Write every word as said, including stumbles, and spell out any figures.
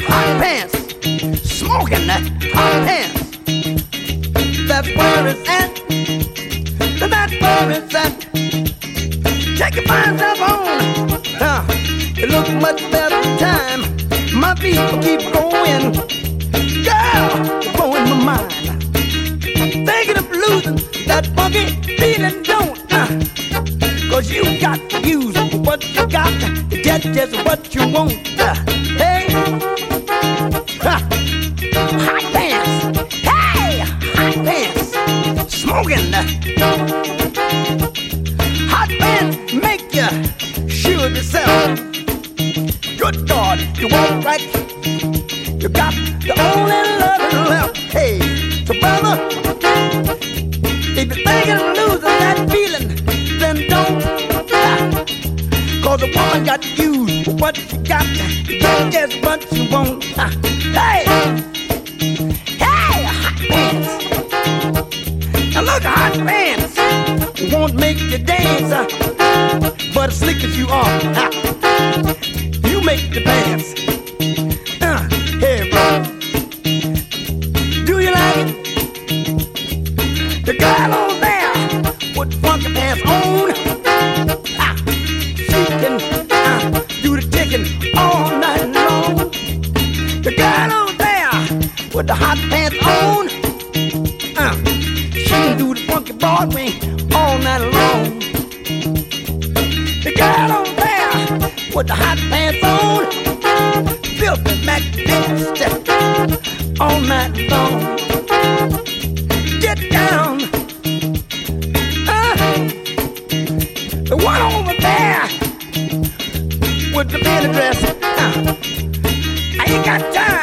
hot pants, smoking the hot pants. That's where it's at. That's where it's at. Take your fine stuff on. Huh. It looks much better time. My feet will keep going. Girl, you're blowing my mind. Thinking of losing that funky feeling, don't uh, Cause you got to use what you got to get just what you want. Uh, hey, huh. Hot pants. Hey, hot pants. Smoking. Hot pants make you sure yourself. Good God, you walk right. You got the only love left. Hey, so brother, if you're thinking of losing that feeling, then don't. Cause the woman got to use what you got to get just what you want. Hey, hey, hot pants. Now look, hot pants won't make you dance, but as slick as you are, you make the pants. Uh, hey, bro, do you like it? The girl on there with funky pants on, ah, she can uh, do the ticking all night long. The girl on there with the hot pants on, uh, she can do the funky Broadway all night long. The girl on there with the hot pants on, filthy magnificent all night long. Get down. Uh, the one over there with the mini dress. Uh, I ain't got time.